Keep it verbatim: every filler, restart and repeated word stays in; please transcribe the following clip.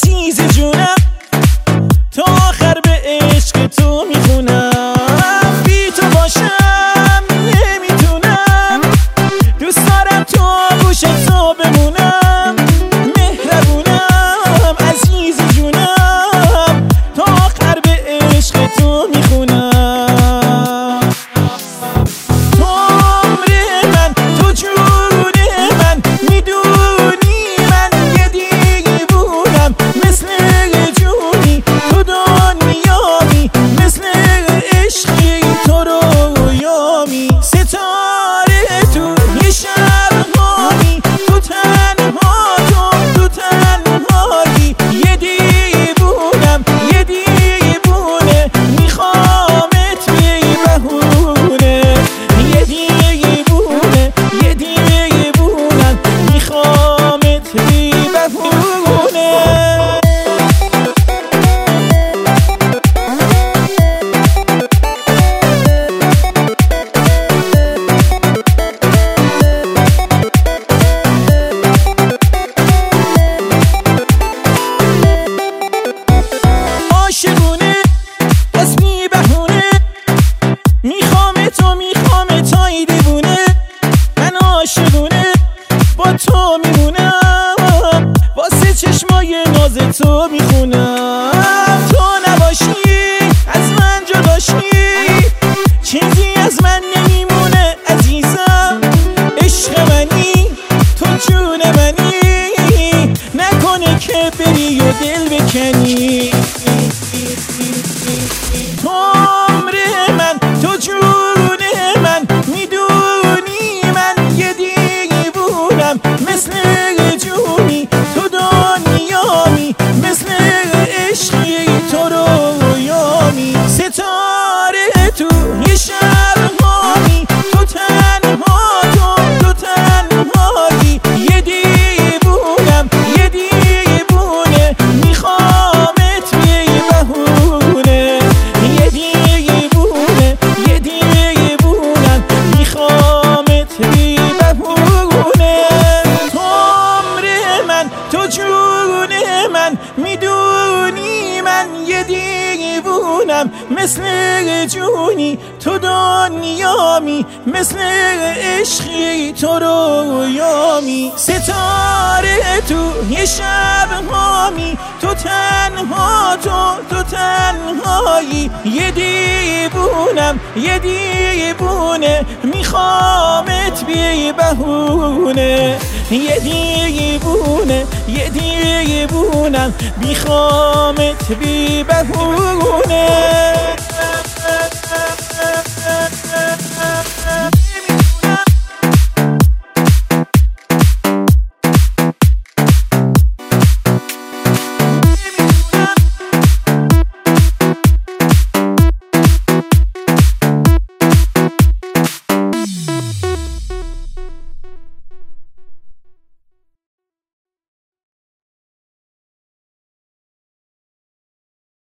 عزیز جونم، تا آخر به عشق تو میخونم. بی تو باشم نمیتونم، دوست دارم تو گوش تو بمونم. مهربونم عزیز جونم، تا آخر به عشق تو میخونم. تو عمر من، تو جون من، میدونی من یه دیوونم. مثل جونی تو دنیامی، مثل عشقی تو رویامی. ستاره تو یه شب هامی، تو تنها تو تو تنهایی. یه دیوونم یه دیوونه، میخوامت بی بهونه. یه دیوونه یه دیوونم، میخوامت بی بهونه. عاشقونه بس بی بهونه، میخوام تو میخوام تای دیوونه. من عاشقونه با تو میمونم، واسه چشمای ناز تو میخونم. تو نباشی از من جداشی، چیزی از من نمیمونه عزیزم. عشق منی تو جون منی، نکنه که بری و دل بکنی. تو عمر من، تو جون من، میدونی من یه دیوونم. مثل جونی تو دنیامی، مثل عشقی تو رویامی. ستاره تو یه شب هامی، تو تنها تو تو تنهایی. یه دیوونم یه دیوونه، میخوامت بی بهونه. یه دیوونه یه دیوونم، میخوامت بی بهونه. تو عمر من، تو جون من، میدونی من یه دیوونم. مثل جونی تو دنیامی، مثل عشقی تو رویامی. ستاره تو یه شب هامی، تو تنها تو تو تنهایی. یه دیوونم یه دیوونه، میخوامت بی بهونه. یه دیوونه یه دیوونم، میخوامت بی بهونه.